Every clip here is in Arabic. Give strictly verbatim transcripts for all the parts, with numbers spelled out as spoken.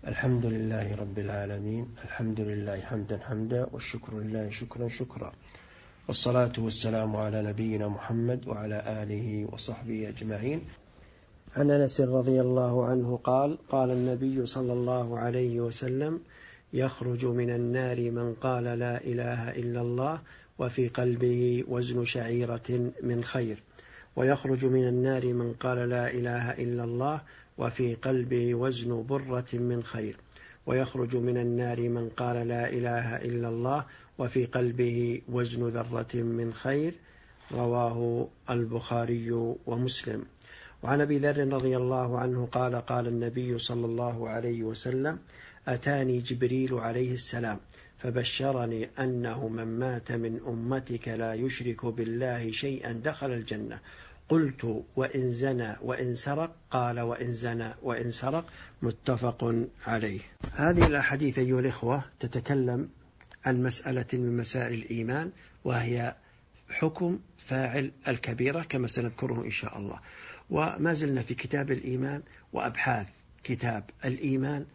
الحمد لله رب العالمين، الحمد لله حمدا حمدا، والشكر لله شكرا شكرا، والصلاة والسلام على نبينا محمد وعلى آله وصحبه أجمعين. عن أنس رضي الله عنه قال: قال النبي صلى الله عليه وسلم: يخرج من النار من قال لا إله إلا الله وفي قلبه وزن شعيرة من خير، ويخرج من النار من قال لا إله إلا الله وفي قلبه وزن برة من خير، ويخرج من النار من قال لا إله إلا الله وفي قلبه وزن ذرة من خير. رواه البخاري ومسلم. وعن أبي ذر رضي الله عنه قال: قال النبي صلى الله عليه وسلم: أتاني جبريل عليه السلام فبشرني أنه من مات من أمتك لا يشرك بالله شيئا دخل الجنة. قلت: وإن زنى وإن سرق؟ قال: وإن زنى وإن سرق. متفق عليه. هذه الأحاديث أيها الإخوة تتكلم عن مسألة من مسائل الإيمان، وهي حكم فاعل الكبيرة كما سنذكره إن شاء الله. وما زلنا في كتاب الإيمان وأبحاث كتاب الإيمان،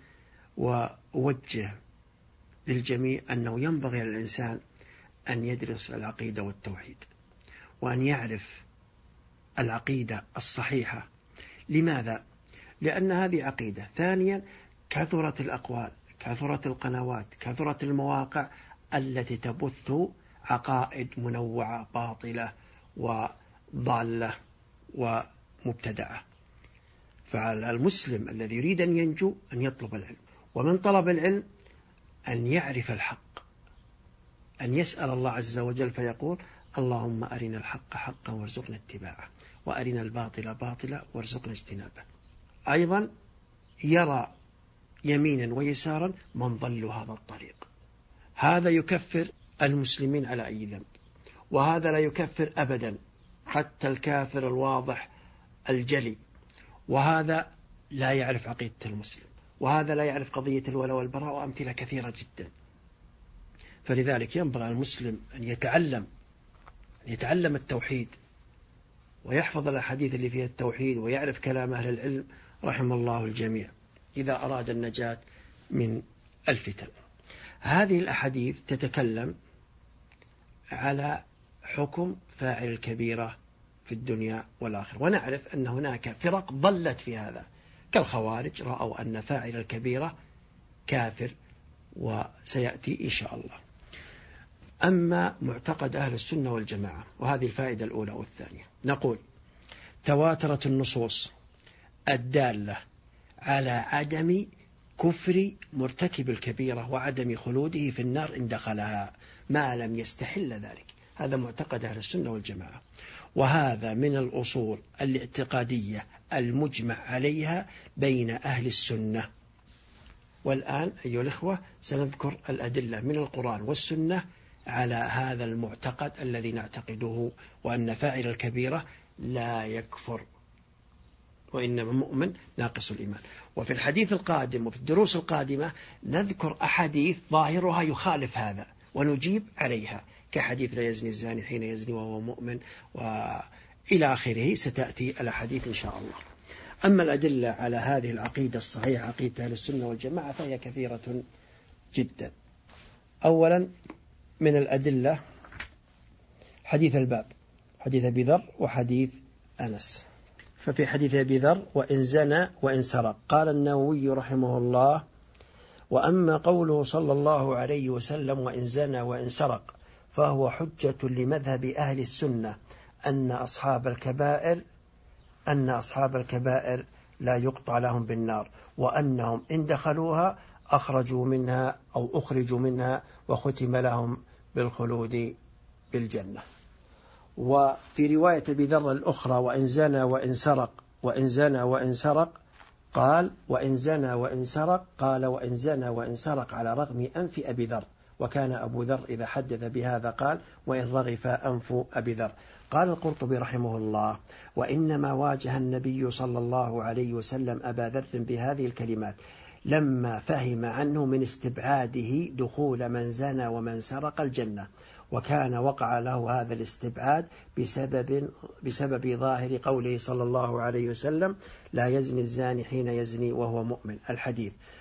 وأوجه للجميع أنه ينبغي للإنسان أن يدرس العقيدة والتوحيد، وأن يعرف العقيدة الصحيحة. لماذا؟ لأن هذه عقيدة. ثانيا، كثرت الأقوال، كثرت القنوات، كثرت المواقع التي تبث عقائد منوعة باطلة وضالة ومبتدعة. فعلى المسلم الذي يريد أن ينجو أن يطلب العلم، ومن طلب العلم أن يعرف الحق، أن يسأل الله عز وجل فيقول: اللهم أرنا الحق حقا وارزقنا اتباعه، وأرنا الباطل باطلا وارزقنا اجتنابه. أيضا يرى يمينا ويسارا من ضلوا هذا الطريق. هذا يكفر المسلمين على أي ذنب، وهذا لا يكفر أبدا حتى الكافر الواضح الجلي، وهذا لا يعرف عقيدة المسلم، وهذا لا يعرف قضية الولاء والبراء، وأمثلة كثيرة جدا. فلذلك ينبغي المسلم أن يتعلم أن يتعلم التوحيد، ويحفظ الأحاديث اللي فيها التوحيد، ويعرف كلام أهل العلم رحم الله الجميع إذا أراد النجاة من الفتن. هذه الأحاديث تتكلم على حكم فاعل الكبيرة في الدنيا والآخرة، ونعرف أن هناك فرق ضلت في هذا، كالخوارج رأوا أن فاعل الكبيرة كافر، وسيأتي إن شاء الله. أما معتقد أهل السنة والجماعة، وهذه الفائدة الأولى والثانية، نقول: تواترت النصوص الدالة على عدم كفر مرتكب الكبيرة وعدم خلوده في النار إن دخلها ما لم يستحل ذلك. هذا معتقد أهل السنة والجماعة، وهذا من الأصول الاعتقادية المجمع عليها بين أهل السنة. والآن أيها الإخوة سنذكر الأدلة من القرآن والسنة على هذا المعتقد الذي نعتقده، وأن فاعل الكبيرة لا يكفر، وإنما مؤمن ناقص الإيمان. وفي الحديث القادم وفي الدروس القادمة نذكر أحاديث ظاهرها يخالف هذا ونجيب عليها، كحديث لا يزني الزاني حين يزني وهو مؤمن، وإلى آخره ستأتي الأحاديث إن شاء الله. أما الأدلة على هذه العقيدة الصحيحة، عقيدة أهل السنة والجماعة، فهي كثيرة جدا. أولا من الأدلة حديث الباب، حديث أبي ذر وحديث أنس. ففي حديث أبي ذر: وإن زنى وإن سرق. قال النووي رحمه الله: وأما قوله صلى الله عليه وسلم وإن زنى وإن سرق فهو حجة لمذهب أهل السنة أن أصحاب الكبائر أن أصحاب الكبائر لا يقطع لهم بالنار، وأنهم إن دخلوها أخرجوا منها أو أخرجوا منها وختم لهم بالخلود بالجنة. وفي رواية أبي ذر الأخرى: وإن زنى وإن سرق وإن زنى وإن سرق قال: وإن زنى وإن سرق قال: وإن زنى وإن سرق على رغم أنف أبي ذر. وكان أبو ذر إذا حدث بهذا قال: وإن رغف أنف أبي ذر. قال القرطبي رحمه الله: وإنما واجه النبي صلى الله عليه وسلم أبا ذر بهذه الكلمات لما فهم عنه من استبعاده دخول من زنى ومن سرق الجنة، وكان وقع له هذا الاستبعاد بسبب, بسبب ظاهر قوله صلى الله عليه وسلم: لا يزني الزاني حين يزني وهو مؤمن، الحديث.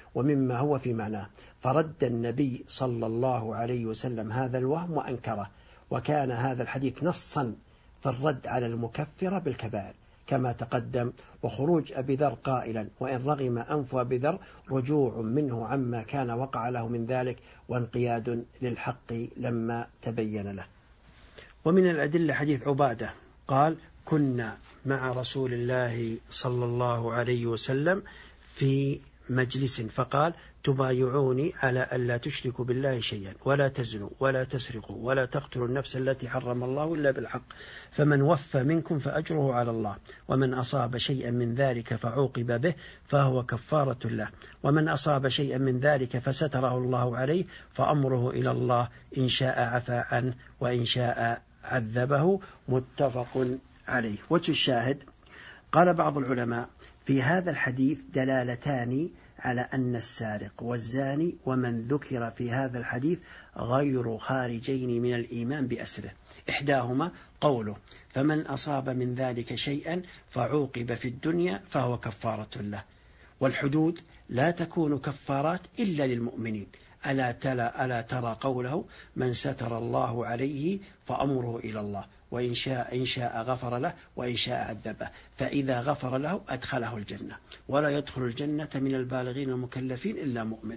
ومما هو في معناه، فرد النبي صلى الله عليه وسلم هذا الوهم وأنكره، وكان هذا الحديث نصا في الرد على المكفرة بالكبائر كما تقدم. وخروج أبي ذر قائلا وإن رغم أنف أبي ذر رجوع منه عما كان وقع له من ذلك وانقياد للحق لما تبين له. ومن الأدلة حديث عبادة قال كنا مع رسول الله صلى الله عليه وسلم في مجلس فقال تبايعوني على ألا تشركوا بالله شيئا ولا تزنوا ولا تسرقوا ولا تقتلوا النفس التي حرم الله إلا بالحق فمن وفى منكم فأجره على الله ومن أصاب شيئا من ذلك فعوقب به فهو كفارة له ومن أصاب شيئا من ذلك فستره الله عليه فأمره إلى الله إن شاء عفى عنه وإن شاء عذبه. متفق عليه. وجه الشاهد قال بعض العلماء في هذا الحديث دلالتان على أن السارق والزاني ومن ذكر في هذا الحديث غير خارجين من الإيمان بأسره. إحداهما قوله فمن أصاب من ذلك شيئا فعوقب في الدنيا فهو كفارة له، والحدود لا تكون كفارات إلا للمؤمنين. ألا, تلا ألا ترى قوله من ستر الله عليه فأمره إلى الله وإن شاء, إن شاء غفر له وإن شاء عذبه، فإذا غفر له أدخله الجنة ولا يدخل الجنة من البالغين المكلفين إلا مؤمن.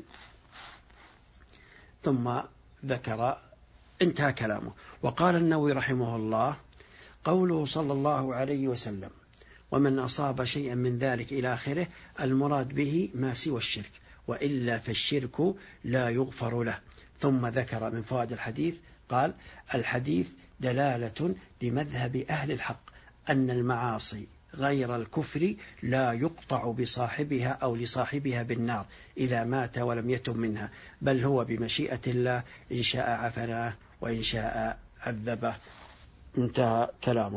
ثم ذكر انتهى كلامه. وقال النووي رحمه الله قوله صلى الله عليه وسلم ومن أصاب شيئا من ذلك إلى آخره المراد به ما سوى الشرك وإلا فالشرك لا يغفر له. ثم ذكر من فوائد الحديث قال الحديث دلالة لمذهب أهل الحق أن المعاصي غير الكفر لا يقطع بصاحبها أو لصاحبها بالنار إذا مات ولم يتب منها، بل هو بمشيئة الله إن شاء عفناه وإن شاء عذبه. انتهى كلامه.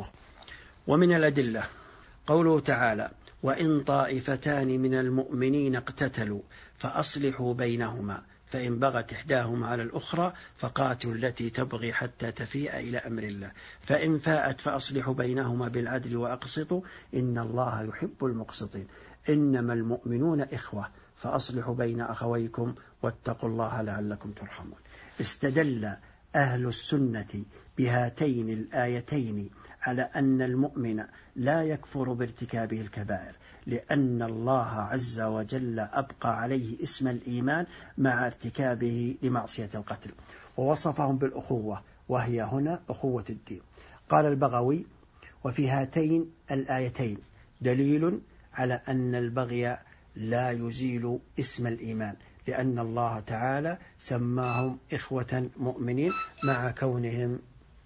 ومن الأدلة قوله تعالى وإن طائفتان من المؤمنين اقتتلوا فأصلحوا بينهما فإن بغت إحداهما على الأخرى فقاتلوا التي تبغي حتى تفيء إلى أمر الله فإن فاءت فأصلحوا بينهما بالعدل وأقسطوا إن الله يحب المقسطين إنما المؤمنون إخوة فأصلحوا بين أخويكم واتقوا الله لعلكم ترحمون. استدل أهل السنة بهاتين الآيتين على أن المؤمن لا يكفر بارتكابه الكبائر لأن الله عز وجل أبقى عليه اسم الإيمان مع ارتكابه لمعصية القتل، ووصفهم بالأخوة وهي هنا أخوة الدين. قال البغوي وفي هاتين الآيتين دليل على أن البغي لا يزيل اسم الإيمان لأن الله تعالى سماهم إخوة مؤمنين مع كونهم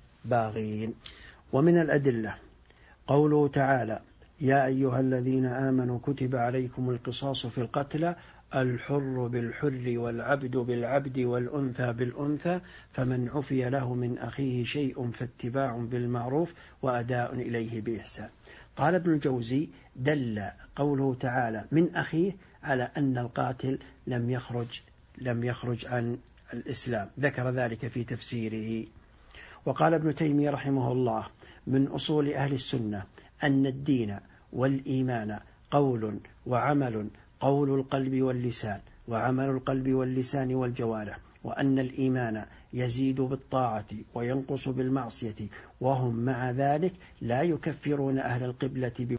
باغين. ومن الأدلة قوله تعالى يا أيها الذين آمنوا كتب عليكم القصاص في القتلى الحر بالحر والعبد بالعبد والأنثى بالأنثى فمن عفي له من أخيه شيء فاتباع بالمعروف وأداء إليه بإحسان. قال ابن الجوزي دل قوله تعالى من أخيه على أن القاتل لم يخرج لم يخرج عن الإسلام، ذكر ذلك في تفسيره. وقال ابن تيمية رحمه الله من أصول أهل السنة أن الدين والإيمان قول وعمل، قول القلب واللسان وعمل القلب واللسان والجوارح، وأن الإيمان يزيد بالطاعة وينقص بالمعصية وهم مع ذلك لا يكفرون أهل القبلة ب...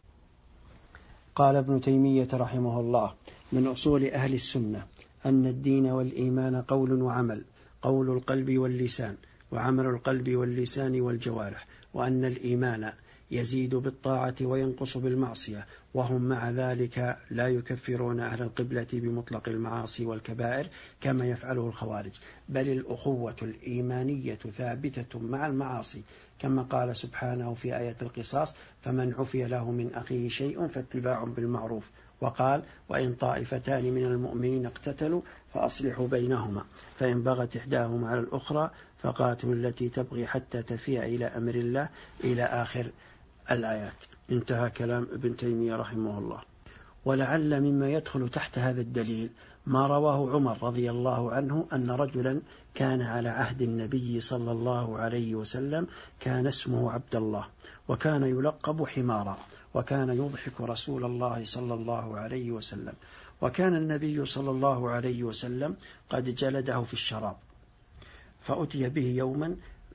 قال ابن تيمية رحمه الله من أصول أهل السنة أن الدين والإيمان قول وعمل، قول القلب واللسان وعمل القلب واللسان والجوارح، وأن الإيمان يزيد بالطاعة وينقص بالمعصية وهم مع ذلك لا يكفرون أهل القبلة بمطلق المعاصي والكبائر كما يفعله الخوارج، بل الأخوة الإيمانية ثابتة مع المعاصي كما قال سبحانه في آية القصاص فمن عفي له من أخيه شيء فاتباع بالمعروف. وقال وإن طائفتان من المؤمنين اقتتلوا فأصلحوا بينهما فإن بغت إحداهما على الأخرى فقاتلوا التي تبغي حتى تفيء إلى أمر الله إلى آخر الآيات. انتهى كلام ابن تيمية رحمه الله. ولعل مما يدخل تحت هذا الدليل ما رواه عمر رضي الله عنه أن رجلا كان على عهد النبي صلى الله عليه وسلم كان اسمه عبد الله وكان يلقب حمارا وكان يضحك رسول الله صلى الله عليه وسلم وكان النبي صلى الله عليه وسلم قد جلده في الشراب، فأتي به يوما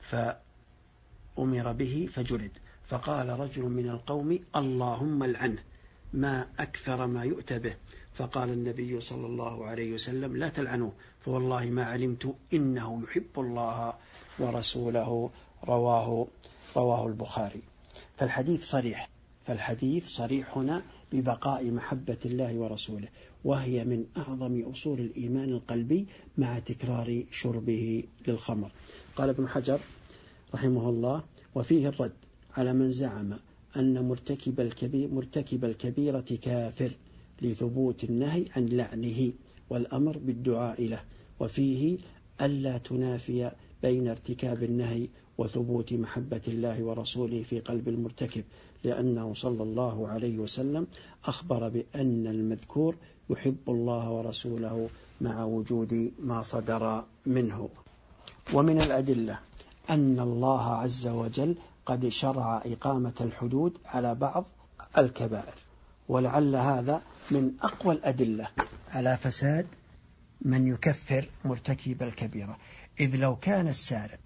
فأمر به فجلد، فقال رجل من القوم: اللهم العنه، ما أكثر ما يؤتى به. فقال النبي صلى الله عليه وسلم: لا تلعنوه، فوالله ما علمت إنه يحب الله ورسوله. رواه رواه البخاري. فالحديث صريح فالحديث صريح هنا ببقاء محبة الله ورسوله، وهي من أعظم أصول الإيمان القلبي مع تكرار شربه للخمر. قال ابن حجر رحمه الله: وفيه الرد على من زعم أن مرتكب الكبير مرتكب الكبيرة كافر لثبوت النهي عن لعنه والأمر بالدعاء له، وفيه ألا تنافي بين ارتكاب النهي وثبوت محبة الله ورسوله في قلب المرتكب، لأنه صلى الله عليه وسلم أخبر بأن المذكور يحب الله ورسوله مع وجود ما صدر منه. ومن الأدلة أن الله عز وجل قد شرع إقامة الحدود على بعض الكبائر، ولعل هذا من أقوى الأدلة على فساد من يكفر مرتكب الكبيرة، إذ لو كان السارق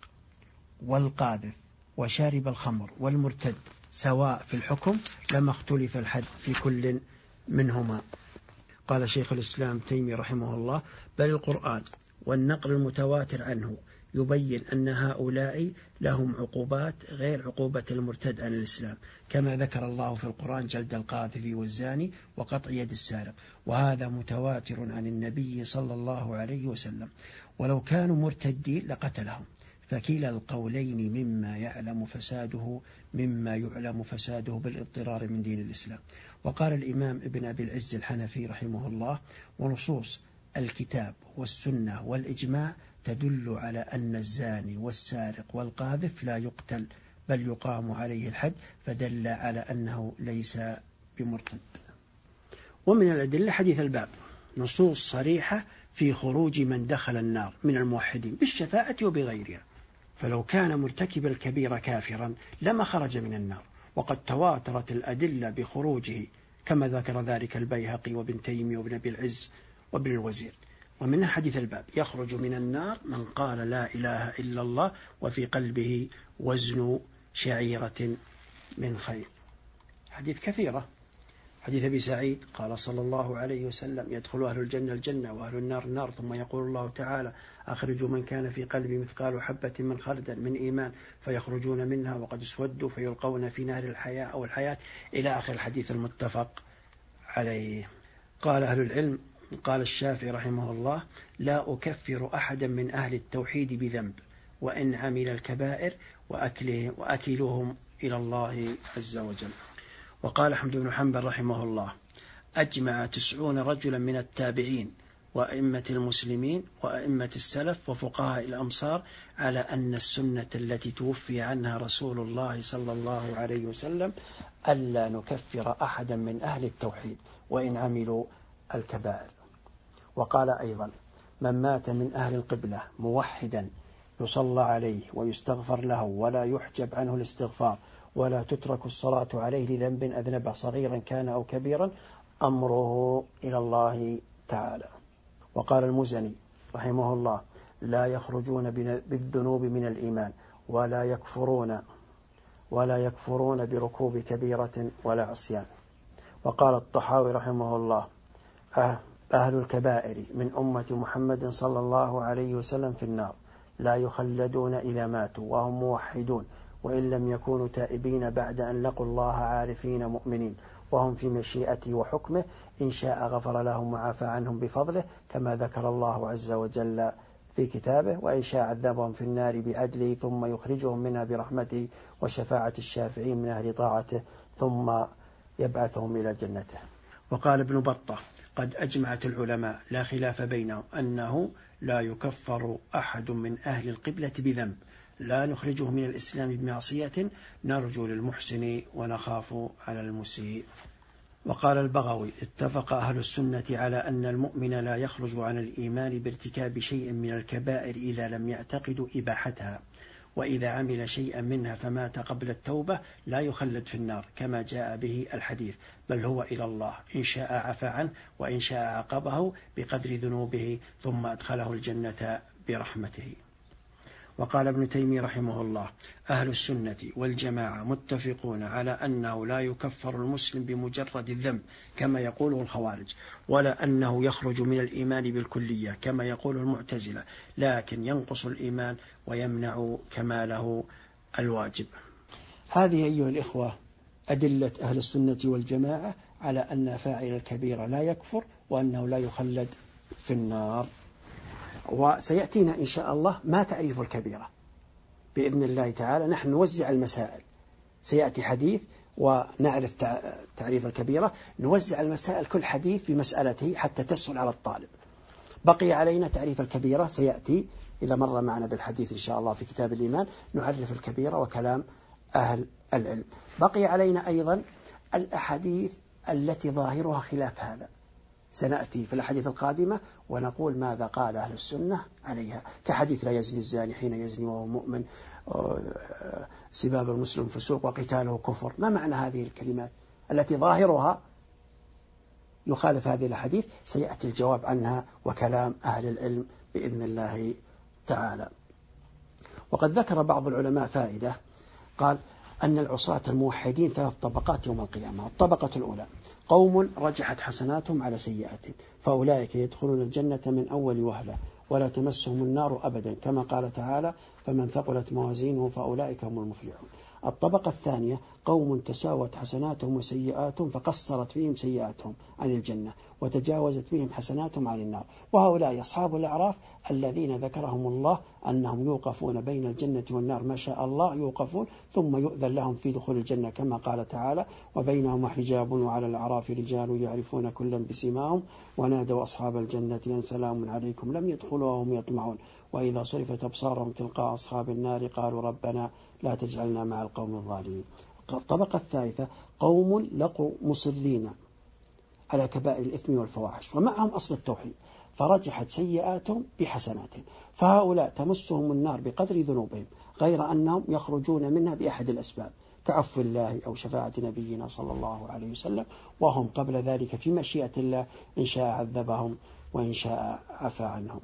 والقاذف وشارب الخمر والمرتد سواء في الحكم لما اختلف الحد في كل منهما. قال شيخ الإسلام تيمي رحمه الله: بل القرآن والنقل المتواتر عنه يبين أن هؤلاء لهم عقوبات غير عقوبة المرتد عن الإسلام، كما ذكر الله في القرآن جلد القاذف والزاني وقطع يد السارق، وهذا متواتر عن النبي صلى الله عليه وسلم. ولو كانوا مرتدين لقتلهم، فكلا القولين مما يعلم فساده مما يعلم فساده بالاضطرار من دين الإسلام. وقال الإمام ابن أبي العز الحنفي رحمه الله: ونصوص الكتاب والسنة والإجماع تدل على أن الزاني والسارق والقاذف لا يقتل بل يقام عليه الحد، فدل على أنه ليس بمرتد. ومن الأدلة حديث الباب نصوص صريحة في خروج من دخل النار من الموحدين بالشفاعة وبغيرها، فلو كان مرتكب الكبيرة كافرا لما خرج من النار، وقد تواترت الأدلة بخروجه كما ذكر ذلك البيهقي وابن تيمية وابن أبي العز وابن الوزير. ومن حديث الباب يخرج من النار من قال لا إله إلا الله وفي قلبه وزن شعيرة من خير. حديث كثيرة. حديث أبي سعيد قال صلى الله عليه وسلم: يدخل أهل الجنة الجنة وأهل النار النار، ثم يقول الله تعالى: أخرجوا من كان في قلبي مثقال حبة من خردل من إيمان، فيخرجون منها وقد اسودوا فيلقون في نار الحياة أو الحياة، إلى آخر الحديث المتفق عليه. قال أهل العلم قال الشافعي رحمه الله: لا أكفر أحدا من أهل التوحيد بذنب وإن عمل الكبائر وأكله وأكلهم إلى الله عز وجل. وقال أحمد بن حنبل رحمه الله: أجمع تسعون رجلا من التابعين وأئمة المسلمين وأئمة السلف وفقهاء الأمصار على أن السنة التي توفي عنها رسول الله صلى الله عليه وسلم ألا نكفر أحدا من أهل التوحيد وإن عملوا الكبائر. وقال أيضا: من مات من أهل القبلة موحدا يصلى عليه ويستغفر له ولا يحجب عنه الاستغفار ولا تترك الصلاة عليه لذنب أذنب صغيرا كان أو كبيرا أمره إلى الله تعالى. وقال المزني رحمه الله: لا يخرجون بالذنوب من الإيمان ولا يكفرون ولا يكفرون بركوب كبيرة ولا عصيان. وقال الطحاوي رحمه الله: أهل الكبائر من أمة محمد صلى الله عليه وسلم في النار لا يخلدون إذا ماتوا وهم موحدون، وإن لم يكونوا تائبين بعد أن لقوا الله عارفين مؤمنين، وهم في مشيئته وحكمه، إن شاء غفر لهم وعافى عنهم بفضله كما ذكر الله عز وجل في كتابه، وإن شاء عذبهم في النار بعدله ثم يخرجهم منها برحمته وشفاعة الشافعين من أهل طاعته ثم يبعثهم إلى جنته. وقال ابن بطة: قد أجمعت العلماء لا خلاف بينهم أنه لا يكفر أحد من أهل القبلة بذنب لا نخرجه من الإسلام بمعصية، نرجو للمحسن ونخاف على المسيء. وقال البغوي: اتفق أهل السنة على أن المؤمن لا يخرج عن الإيمان بارتكاب شيء من الكبائر إذا لم يعتقد إباحتها، وإذا عمل شيئا منها فمات قبل التوبة لا يخلد في النار كما جاء به الحديث، بل هو إلى الله إن شاء عفى عنه وإن شاء عاقبه بقدر ذنوبه ثم أدخله الجنة برحمته. وقال ابن تيمية رحمه الله: أهل السنة والجماعة متفقون على أنه لا يكفر المسلم بمجرد الذنب كما يقوله الخوارج، ولا أنه يخرج من الإيمان بالكلية كما يقول المعتزلة، لكن ينقص الإيمان ويمنع كماله الواجب. هذه أيها الإخوة أدلة أهل السنة والجماعة على أن فاعل الكبيرة لا يكفر وأنه لا يخلد في النار. وسيأتينا إن شاء الله ما تعريف الكبيرة بإذن الله تعالى، نحن نوزع المسائل، سيأتي حديث ونعرف تعريف الكبيرة، نوزع المسائل كل حديث بمسألته حتى تسهل على الطالب. بقي علينا تعريف الكبيرة، سيأتي إذا مر معنا بالحديث إن شاء الله في كتاب الإيمان نعرف الكبيرة وكلام أهل العلم. بقي علينا أيضا الأحاديث التي ظاهرها خلاف هذا، سنأتي في الحديث القادمة ونقول ماذا قال أهل السنة عليها، كحديث لا يزني الزاني حين يزني وهو مؤمن، سباب المسلم فسوق وقتاله كفر. ما معنى هذه الكلمات التي ظاهرها يخالف هذه الحديث؟ سيأتي الجواب عنها وكلام أهل العلم بإذن الله تعالى. وقد ذكر بعض العلماء فائدة، قال أن العصاة الموحدين ثلاث طبقات يوم القيامة. الطبقة الأولى قوم رجحت حسناتهم على سيئاتهم، فأولئك يدخلون الجنة من أول وهلة ولا تمسهم النار أبدا، كما قال تعالى: فمن ثقلت موازينه فأولئك هم المفلحون. الطبقة الثانية قوم تساوت حسناتهم وسيئاتهم فقصرت بهم سيئاتهم عن الجنة وتجاوزت بهم حسناتهم عن النار، وهؤلاء أصحاب الأعراف الذين ذكرهم الله أنهم يوقفون بين الجنة والنار ما شاء الله يوقفون، ثم يؤذن لهم في دخول الجنة كما قال تعالى: وبينهما حجاب وعلى الأعراف رجال يعرفون كلا بسيماهم ونادوا أصحاب الجنة أن سلام عليكم لم يدخلوا وهم يطمعون وإذا صرفت أبصارهم تلقاء أصحاب النار قالوا ربنا لا تجعلنا مع القوم الظالمين. الطبقة الثالثة قوم لقوا مصرين على كبائر الإثم والفواحش ومعهم أصل التوحيد فرجحت سيئاتهم بحسناتهم، فهؤلاء تمسهم النار بقدر ذنوبهم غير أنهم يخرجون منها بأحد الأسباب كعفو الله أو شفاعة نبينا صلى الله عليه وسلم، وهم قبل ذلك في مشيئة الله إن شاء عذبهم وإن شاء عفى عنهم.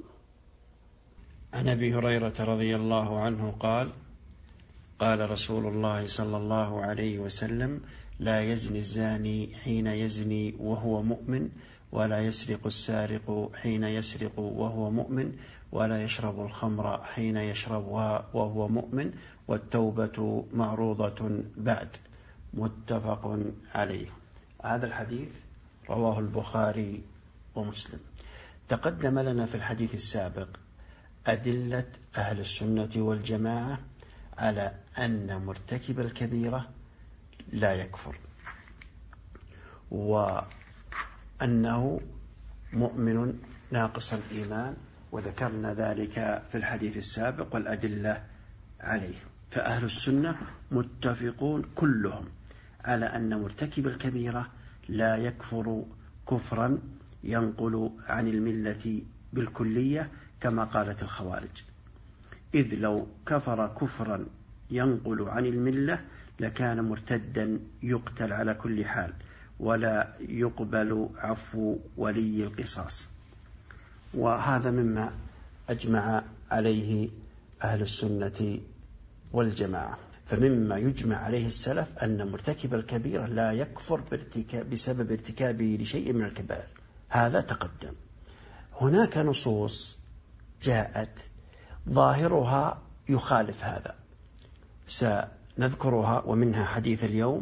عن أبي هريرة رضي الله عنه قال: قال رسول الله صلى الله عليه وسلم: لا يزني الزاني حين يزني وهو مؤمن، ولا يسرق السارق حين يسرق وهو مؤمن، ولا يشرب الخمر حين يشربها وهو مؤمن، والتوبة معروضة بعد. متفق عليه. هذا الحديث رواه البخاري ومسلم. تقدم لنا في الحديث السابق أدلة أهل السنة والجماعة على أن مرتكب الكبيرة لا يكفر، وأنه مؤمن ناقص الإيمان، وذكرنا ذلك في الحديث السابق والأدلة عليه. فأهل السنة متفقون كلهم على أن مرتكب الكبيرة لا يكفر كفرا ينقل عن الملة بالكلية كما قالت الخوارج، إذ لو كفر كفرا ينقل عن الملة لكان مرتدا يقتل على كل حال ولا يقبل عفو ولي القصاص. وهذا مما أجمع عليه أهل السنة والجماعة. فمما يجمع عليه السلف أن مرتكب الكبيرة لا يكفر بسبب ارتكابه لشيء من الكبائر، هذا تقدم. هناك نصوص جاءت ظاهرها يخالف هذا، سنذكرها ومنها حديث اليوم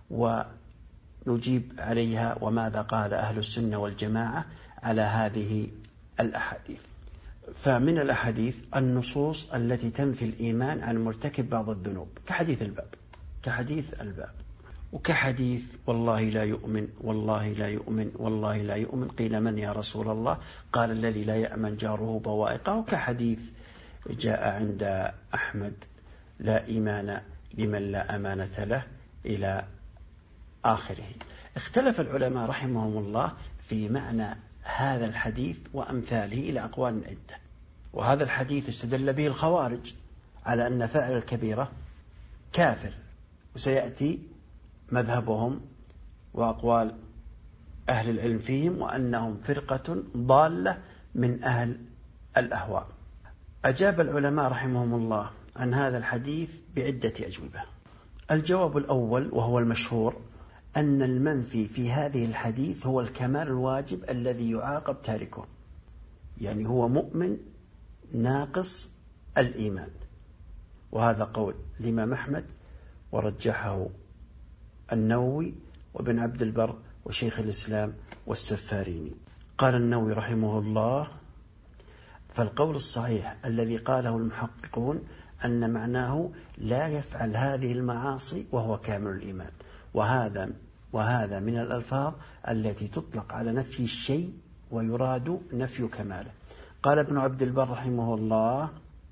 ونجيب عليها وماذا قال أهل السنة والجماعة على هذه الأحاديث. فمن الأحاديث النصوص التي تنفي الإيمان عن مرتكب بعض الذنوب كحديث الباب كحديث الباب وكحديث والله لا يؤمن والله لا يؤمن والله لا يؤمن، قيل من يا رسول الله؟ قال الذي لا يأمن جاره بوائقه، وكحديث جاء عند أحمد لا إيمان لمن لا أمانة له إلى آخره. اختلف العلماء رحمهم الله في معنى هذا الحديث وأمثاله إلى أقوال عدة، وهذا الحديث استدل به الخوارج على أن فاعل الكبيرة كافر، وسيأتي مذهبهم وأقوال أهل العلم فيهم وأنهم فرقة ضالة من أهل الأهواء. أجاب العلماء رحمهم الله عن هذا الحديث بعدة أجوبة. الجواب الأول وهو المشهور أن المنفي في هذه الحديث هو الكمال الواجب الذي يعاقب تاركه، يعني هو مؤمن ناقص الإيمان، وهذا قول الإمام أحمد ورجحه النووي وابن عبد البر وشيخ الإسلام والسفاريني. قال النووي رحمه الله: فالقول الصحيح الذي قاله المحققون أن معناه لا يفعل هذه المعاصي وهو كامل الإيمان، وهذا وهذا من الألفاظ التي تطلق على نفي الشيء ويراد نفي كماله. قال ابن عبد البر رحمه الله: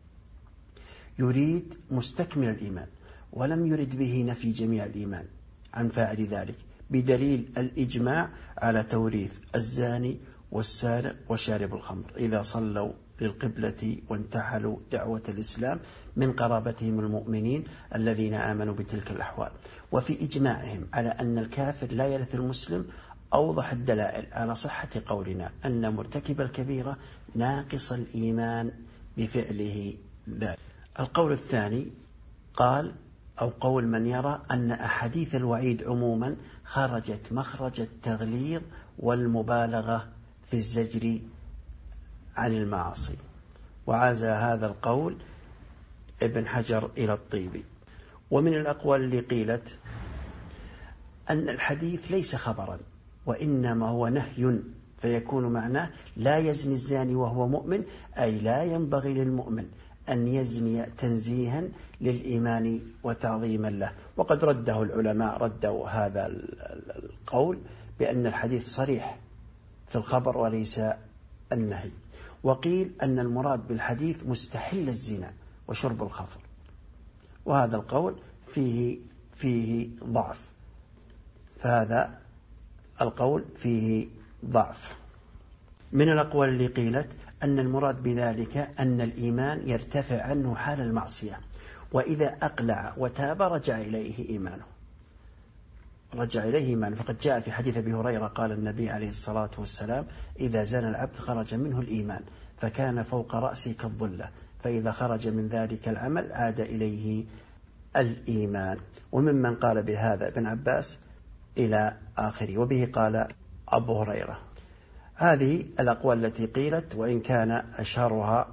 يريد مستكمل الإيمان، ولم يرد به نفي جميع الإيمان عن فاعل ذلك، بدليل الإجماع على توريث الزاني والسارق وشارب الخمر إذا صلوا للقبلة وانتحلوا دعوة الإسلام من قرابتهم المؤمنين الذين آمنوا بتلك الأحوال. وفي إجماعهم على أن الكافر لا يرث المسلم أوضح الدلائل على صحة قولنا أن مرتكب الكبيرة ناقص الإيمان بفعله ذلك. القول الثاني قال أو قول من يرى أن أحاديث الوعيد عموما خرجت مخرج التغليظ والمبالغة في الزجر عن المعاصي، وعزى هذا القول ابن حجر إلى الطيبي. ومن الأقوال اللي قيلت أن الحديث ليس خبرا وإنما هو نهي، فيكون معناه لا يزني الزاني وهو مؤمن، أي لا ينبغي للمؤمن أن يزني تنزيها للإيمان وتعظيما له. وقد رده العلماء ردوا هذا القول بأن الحديث صريح في الخبر وليس النهي. وقيل أن المراد بالحديث مستحل الزنا وشرب الخمر، وهذا القول فيه فيه ضعف، فهذا القول فيه ضعف. من الأقوال اللي قيلت أن المراد بذلك أن الإيمان يرتفع عنه حال المعصية، وإذا أقلع وتاب رجع إليه إيمانه رجع إليه إيمانه فقد جاء في حديث أبي هريرة قال النبي عليه الصلاة والسلام: إذا زنى العبد خرج منه الإيمان فكان فوق رأسه كالظلة، فإذا خرج من ذلك العمل عاد إليه الإيمان. وممن قال بهذا ابن عباس إلى آخره، وبه قال أبو هريرة. هذه الأقوال التي قيلت، وإن كان أشهرها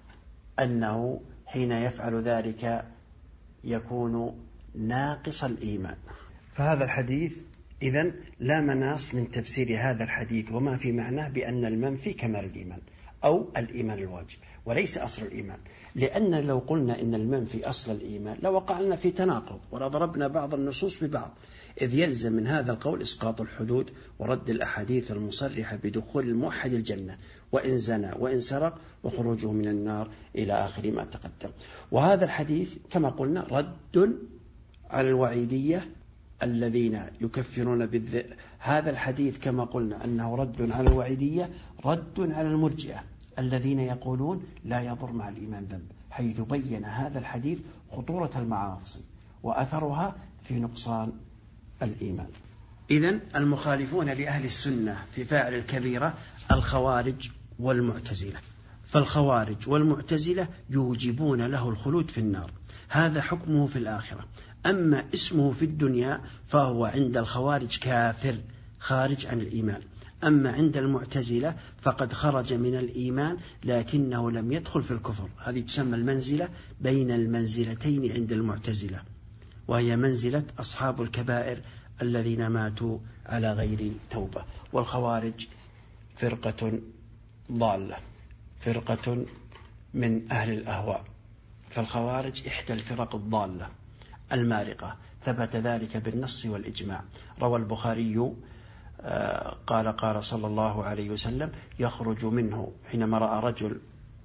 أنه حين يفعل ذلك يكون ناقص الإيمان. فهذا الحديث إذن لا مناص من تفسير هذا الحديث وما في معناه بأن المنفي كمال الإيمان أو الإيمان الواجب وليس أصل الإيمان، لأن لو قلنا إن المنفي أصل الإيمان لوقعنا في تناقض ولضربنا بعض النصوص ببعض، إذ يلزم من هذا القول إسقاط الحدود ورد الأحاديث المصرحة بدخول الموحد الجنة وإن زنى وإن سرق وخروجه من النار إلى آخر ما تقدم. وهذا الحديث كما قلنا رد على الوعيدية الذين يكفرون بالذ... هذا الحديث كما قلنا أنه رد على الوعيدية، رد على المرجئة الذين يقولون لا يضر مع الإيمان ذنب، حيث بين هذا الحديث خطورة المعاصي وأثرها في نقصان الإيمان. إذن المخالفون لأهل السنة في فاعل الكبيرة الخوارج والمعتزلة، فالخوارج والمعتزلة يوجبون له الخلود في النار، هذا حكمه في الآخرة. أما اسمه في الدنيا فهو عند الخوارج كافر خارج عن الإيمان، أما عند المعتزلة فقد خرج من الإيمان لكنه لم يدخل في الكفر. هذه تسمى المنزلة بين المنزلتين عند المعتزلة، وهي منزلة أصحاب الكبائر الذين ماتوا على غير توبة. والخوارج فرقة ضالة، فرقة من أهل الأهواء، فالخوارج إحدى الفرق الضالة المارقة، ثبت ذلك بالنص والإجماع. روى البخاري قال قال صلى الله عليه وسلم: يخرج منه، حينما رأى رجل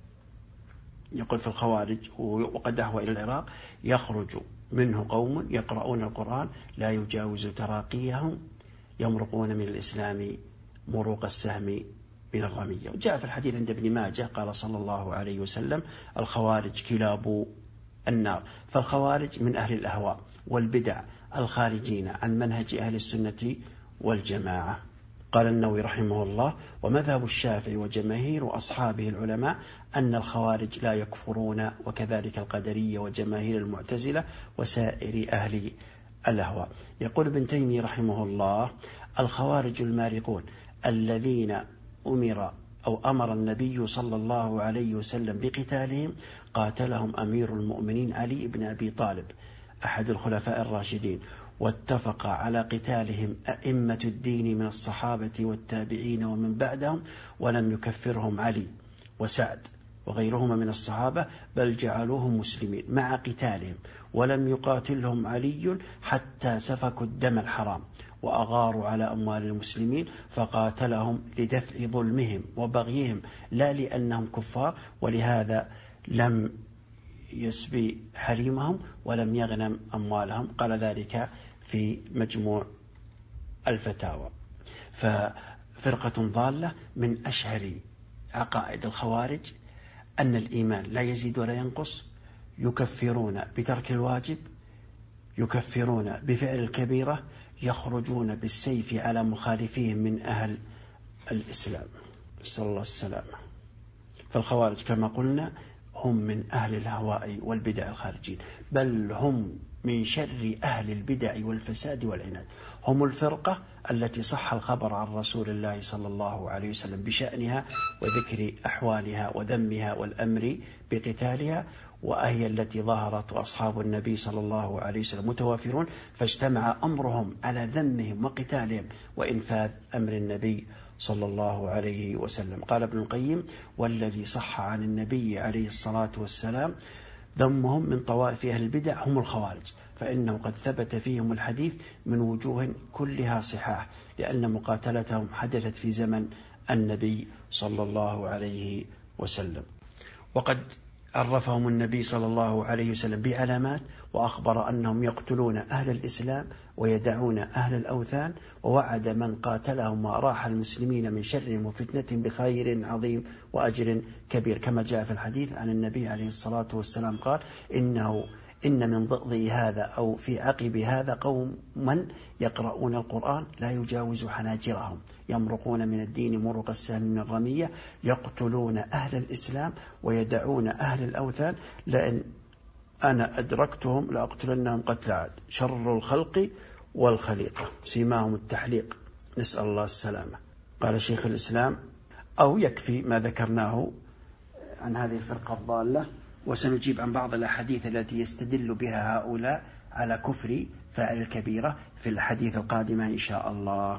يقول في الخوارج وقد أهوى إلى العراق: يخرج منه قوم يقرؤون القرآن لا يجاوز تراقيهم يمرقون من الإسلام مروق السهم من الرمية. وجاء في الحديث عند ابن ماجه قال صلى الله عليه وسلم: الخوارج كلاب النار. فالخوارج من أهل الأهواء والبدع الخارجين عن منهج أهل السنة والجماعة. قال النووي رحمه الله: ومذهب الشافعي وجماهير أصحابه العلماء أن الخوارج لا يكفرون، وكذلك القدرية وجماهير المعتزلة وسائر أهل الأهواء. يقول ابن تيمية رحمه الله: الخوارج المارقون الذين أمر أو أمر النبي صلى الله عليه وسلم بقتالهم قاتلهم أمير المؤمنين علي بن أبي طالب أحد الخلفاء الراشدين، واتفق على قتالهم أئمة الدين من الصحابة والتابعين ومن بعدهم، ولم يكفرهم علي وسعد وغيرهما من الصحابة، بل جعلوهم مسلمين مع قتالهم، ولم يقاتلهم علي حتى سفكوا الدم الحرام وأغاروا على أموال المسلمين، فقاتلهم لدفع ظلمهم وبغيهم لا لأنهم كفار، ولهذا لم يسبي حريمهم ولم يغنم أموالهم. قال ذلك في مجموع الفتاوى. ففرقة ضالة من أشهر عقائد الخوارج أن الإيمان لا يزيد ولا ينقص، يكفرون بترك الواجب، يكفرون بفعل الكبيرة، يخرجون بالسيف على مخالفيهم من أهل الإسلام، نسأل الله السلامة. فالخوارج كما قلنا هم من أهل الهواء والبدع الخارجين، بل هم من شر أهل البدع والفساد والعناد. هم الفرقة التي صح الخبر عن رسول الله صلى الله عليه وسلم بشأنها وذكر أحوالها وذمها والأمر بقتالها، وهي التي ظهرت وأصحاب النبي صلى الله عليه وسلم متوافرون، فاجتمع أمرهم على ذمهم وقتالهم وإنفاذ أمر النبي صلى الله عليه وسلم. قال ابن القيم: والذي صح عن النبي عليه الصلاة والسلام ذمهم من طوائف أهل البدع هم الخوارج، فإنه قد ثبت فيهم الحديث من وجوه كلها صحاح، لأن مقاتلتهم حدثت في زمن النبي صلى الله عليه وسلم. وقد عرفهم النبي صلى الله عليه وسلم بعلامات، وأخبر أنهم يقتلون أهل الإسلام ويدعون أهل الأوثان، ووعد من قاتلهم وأراح المسلمين من شر وفتنة بخير عظيم وأجر كبير، كما جاء في الحديث عن النبي عليه الصلاة والسلام قال: إنه إن من ضئضي هذا أو في عقب هذا قوم من يقرؤون القرآن لا يجاوز حناجرهم، يمرقون من الدين مرق السهم من الرمية، يقتلون أهل الإسلام ويدعون أهل الأوثان، لأن أنا أدركتهم لأقتلنهم قتل عاد، شر الخلق والخليقة، سيماهم التحليق، نسأل الله السلامة. قال شيخ الإسلام: أو يكفي ما ذكرناه عن هذه الفرقة الضالة، وسنجيب عن بعض الأحاديث التي يستدل بها هؤلاء على كفر فاعل الكبيرة في الحديث القادمة إن شاء الله.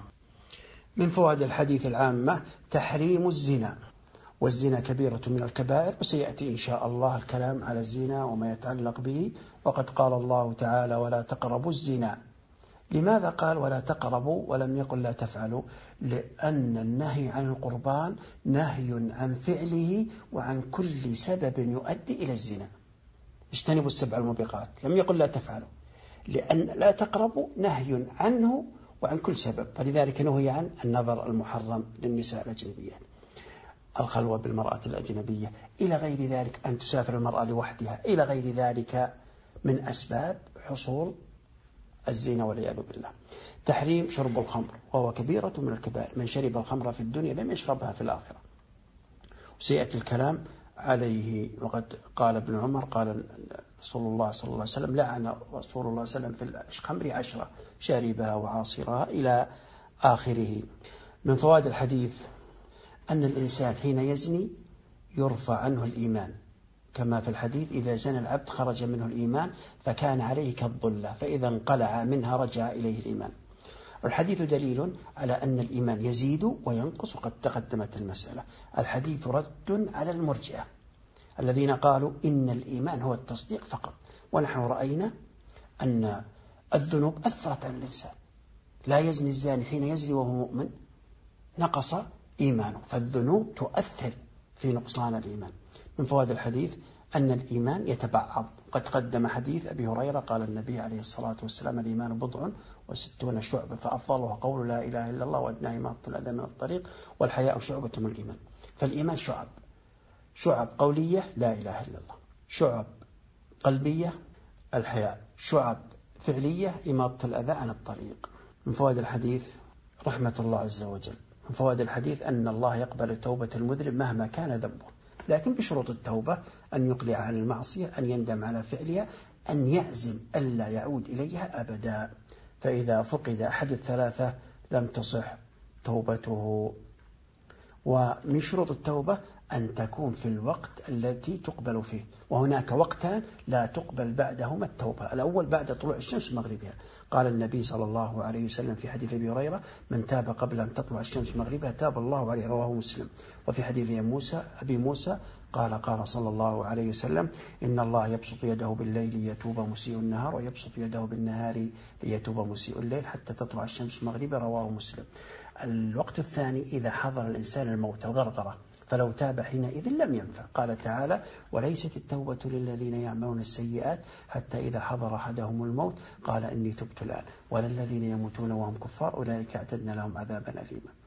من فوائد الحديث العامة تحريم الزنا، والزنا كبيرة من الكبائر، وسيأتي إن شاء الله الكلام على الزنا وما يتعلق به. وقد قال الله تعالى: ولا تقربوا الزنا. لماذا قال ولا تقربوا ولم يقل لا تفعلوا؟ لأن النهي عن القربان نهي عن فعله وعن كل سبب يؤدي إلى الزنا. اجتنبوا السبع الموبقات، لم يقل لا تفعلوا، لأن لا تقربوا نهي عنه وعن كل سبب، فلذلك نهي عن النظر المحرم للنساء الأجنبيات، الخلوة بالمرأة الأجنبية، إلى غير ذلك، أن تسافر المرأة لوحدها، إلى غير ذلك من أسباب حصول الزنا والعياذ بالله. تحريم شرب الخمر، وهو كبيرة من الكبائر، من شرب الخمر في الدنيا لم يشربها في الآخرة، وسيأتي الكلام عليه. وقد قال ابن عمر قال رسول الله صلى الله عليه وسلم: لعن رسول الله صلى الله عليه وسلم في الخمر عشرة، شاربها وعاصرها إلى آخره. من فوائد الحديث أن الإنسان حين يزني يرفع عنه الإيمان، كما في الحديث: إذا زنى العبد خرج منه الإيمان فكان عليه كالظلة، فإذا انقلع منها رجع إليه الإيمان. الحديث دليل على أن الإيمان يزيد وينقص، وقد تقدمت المسألة. الحديث رد على المرجئة الذين قالوا إن الإيمان هو التصديق فقط، ونحن رأينا أن الذنوب أثرت على الإنسان. لا يزني الزاني حين يزني وهو مؤمن، نقص إيمانه، فالذنوب تؤثر في نقصان الإيمان. من فوائد الحديث أن الإيمان يتبعض. قد قدم حديث أبي هريرة قال النبي عليه الصلاة والسلام: الإيمان بضع وستون شعبة، فأفضلها قول لا إله إلا الله، وأدناها إماطة الأذى من الطريق، والحياء شعبة من الإيمان. فالإيمان شعب، شعب قولية لا إله إلا الله، شعب قلبية الحياء، شعب فعلية إماطة الأذى عن الطريق. من فوائد الحديث رحمة الله عز وجل. من فوائد الحديث أن الله يقبل توبة المذنب مهما كان ذنبه، لكن بشروط التوبة: أن يقلع عن المعصية، أن يندم على فعلها، أن يعزم ألا يعود إليها أبدا، فإذا فقد أحد الثلاثة لم تصح توبته. ومن شروط التوبة أن تكون في الوقت التي تقبل فيه، وهناك وقتان لا تقبل بعدهما التوبة: الأول بعد طلوع الشمس مغربها، قال النبي صلى الله عليه وسلم في حديث أبي هريرة: من تاب قبل أن تطلع الشمس مغربها تاب الله عليه، رواه مسلم. وفي حديث موسى أبي موسى قال قال صلى الله عليه وسلم: إن الله يبسط يده بالليل ليتوب مسيء النهار، ويبسط يده بالنهار ليتوب مسيء الليل حتى تطلع الشمس مغربها، رواه مسلم. الوقت الثاني إذا حضر الإنسان الموت الغرغرة، فلو تاب حينئذ لم ينفع. قال تعالى: وليست التوبة للذين يعملون السيئات حتى إذا حضر أحدهم الموت قال إني تبت الآن، ولا الذين يموتون وهم كفار أولئك اعتدنا لهم عذابا أليما.